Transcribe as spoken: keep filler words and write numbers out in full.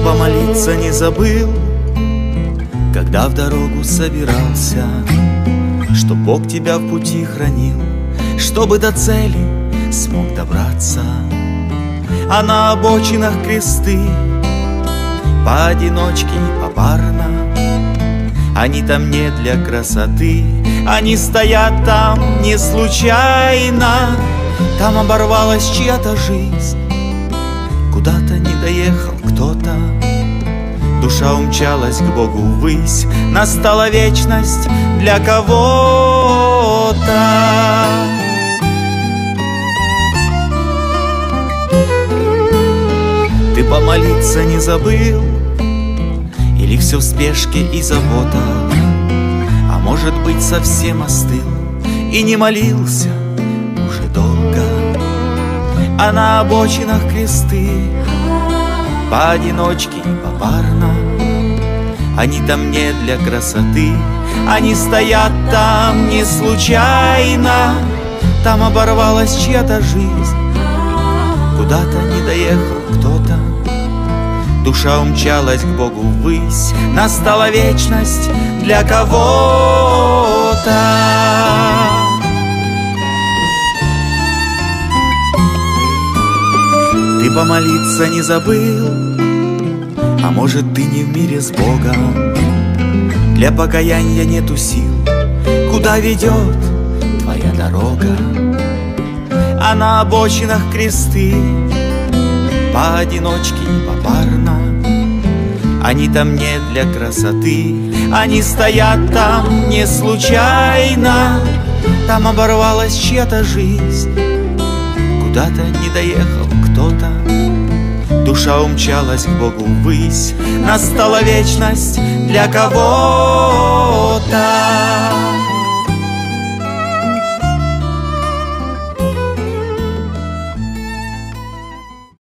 помолиться не забыл, когда в дорогу собирался, чтоб Бог тебя в пути хранил, чтобы до цели смог добраться. А на обочинах кресты, поодиночке и попарно, они там не для красоты, они стоят там не случайно. Там оборвалась чья-то жизнь, куда-то не доехал кто-то, душа умчалась к Богу ввысь, настала вечность для кого-то. Ты помолиться не забыл, или все в спешке и заботах, а может быть совсем остыл и не молился уже долго. А на обочинах кресты, поодиночке и попарно, они там не для красоты, они стоят там не случайно. Там оборвалась чья-то жизнь, куда-то не доехал кто-то, душа умчалась к Богу ввысь, настала вечность для кого-то. Ты помолиться не забыл, а может ты не в мире с Богом, для покаяния нету сил, куда ведет твоя дорога. А на обочинах кресты, поодиночке и попарно, они там не для красоты, они стоят там не случайно. Там оборвалась чья-то жизнь, куда-то не доехал кто-то, душа умчалась к Богу ввысь, настала вечность для кого-то.